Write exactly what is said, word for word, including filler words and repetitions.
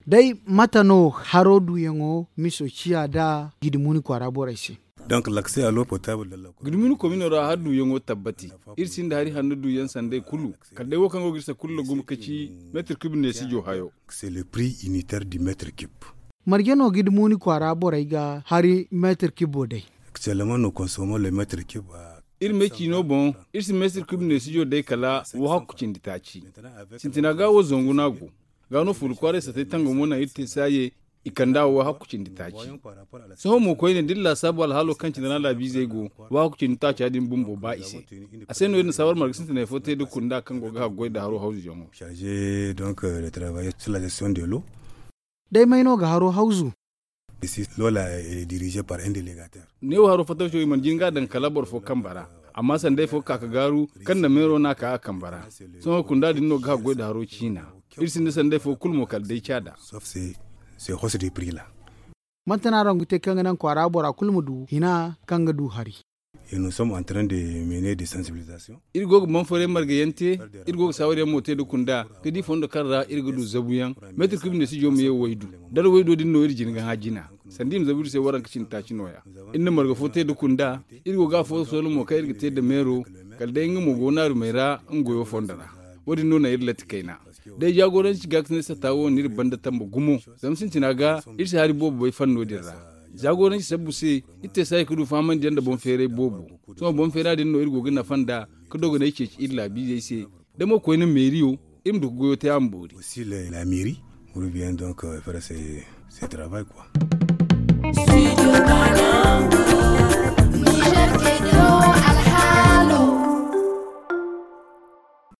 dai matano harodu yango miso ciya da gidimuni kwara boraisi. Donc l'accès à l'eau potable de la guduminu komino ra hadu yongo tabbati irsin da hari hannu du yan sande kullu kadai wo kango girsa kullu gum kaci mètre cube ne si jo hayo. C'est le prix unitaire du mètre cube. Margeno gidimuni kwara boraiga hari mètre cube dai. Actuellement nous consommons le mètre cube à ir meki no bon irsi mètre cube ne si jo dai kala wo hakku cin ditaci sintina ga wo zongu nago gano ful kware sa tai tango mona irte saye ikanda wa hakucin ditaci so mu koyi ne dilla sabu alhalo kanci da na labi zai go wa hakucin ditaci adin bumbo ba ise a sai no yin sawar margisin ne fote da kunda kan go ga goy da haro hausu jongo chargé donc le travail sur la gestion de l'eau dai mai no ga haro hausu ici l'eau là est dirigée par un délégataire ne wa haro fataw shoyi man jinga dan kalabor fo kambara amma san dai fo kaka garu kan da mero na ka kambara so kunda din no ga goy da haro china irsin san dai fo kulmo kal dai chada sauf c'est c'est hausse de prix là. Maintenant rangute kanganan kwara bora kulmudu hina kangadu hari. Et nous sommes en train de mener des sensibilisations. Irgo man fore margayente irgo sawari mote do kunda kedi fondo karra irgo du zabuyan metre cube ne si jomiye waydu dal waydo din no irjin ga hajina sandim zaburu se waran kicin ta cinoya inna marga fote do kunda irgo ga fo solo mo kay irgite de mero kalde ngamo gonaru mera ngoyo fondara wodi nuna irlet kaina dai jagoranci ga ne sa tawo nir banda tamba gumo zamsin tinaga irsi hari bobo bai fanno dirra jagoranci sabu se ite sai kudu faman da bon fere bobo to bon fere din no irgo gina fanda kudo ga yake illa bi zai se da mo koyin meriyo im du goyo ta ambori aussi la mairie on vient donc faire ce ce travail quoi.